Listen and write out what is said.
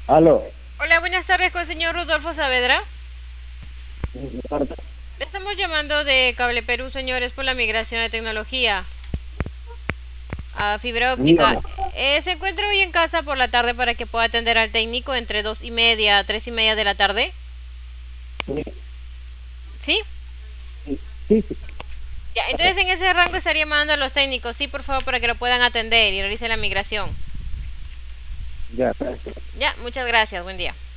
Aló. Hola, buenas tardes con el señor Rodolfo Saavedra. Marta. Le estamos llamando de Cable Perú, señores, por la migración de tecnología a fibra óptica. Dígame. ¿Se encuentra hoy en casa por la tarde para que pueda atender al técnico entre 2:30 a 3:30 de la tarde? Sí, ¿Sí? sí, sí, sí. Ya, entonces en ese rango estaría mandando a los técnicos, sí, por favor, para que lo puedan atender y realice la migración. Ya, gracias. Ya, muchas gracias, buen día.